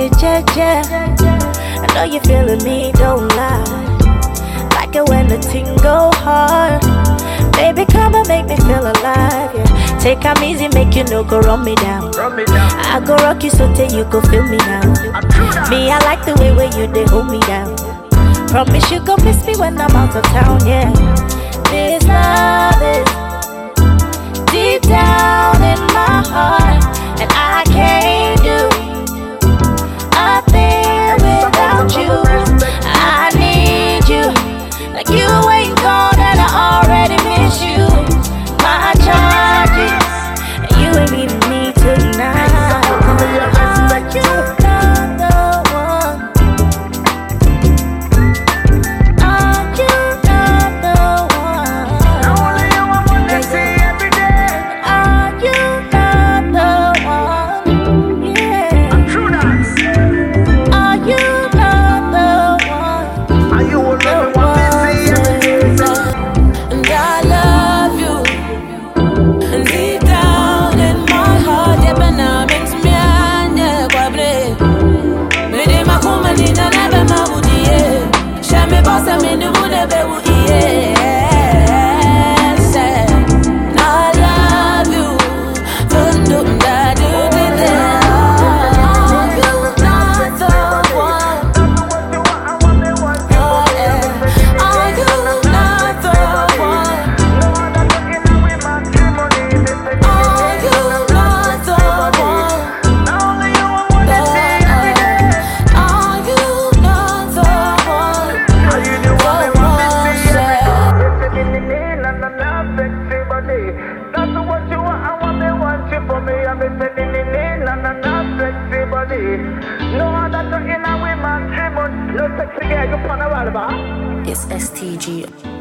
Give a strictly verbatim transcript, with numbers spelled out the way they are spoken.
it, yeah, yeah. I know you're feeling me, don't lie. Like it when the ting go hard. Baby, come and make me feel alive, yeah. Take time easy, make you no go run me down. Run me down. I go rock you so till you go feel me now. Me, I like the way where you they hold me down. Promise you go miss me when I'm out of town, yeah. This love is deep down in my heart, and I can't do a thing without you. I need you, like you ain't gone and I already miss you. My charges, and you ain't leaving me tonight. Are you not the one? Are you not the one? Only you I wanna see every day. Are you not the one? Yeah. I'm true dance. Are you not the one? Are you will let me want to see every day? And I love you. And deep down in my heart, yeah, but now makes me anya kwabre. Mede makuma ni na nebe mabudie. Shame bossa me ni mudebe udie. I love you. Dundum da do di da. Are you not the one? Oh, yeah. Are you not the one? Are you not the one? Only you I wanna see every day. Are you not the one? Are you the one that want me see every day? Na na na sexy body. That's what you want. I want me want you for me. I'm saying na na na sexy body. No other to in a woman, three months. No sexy girl, you pan a wall, ba? It's S T G.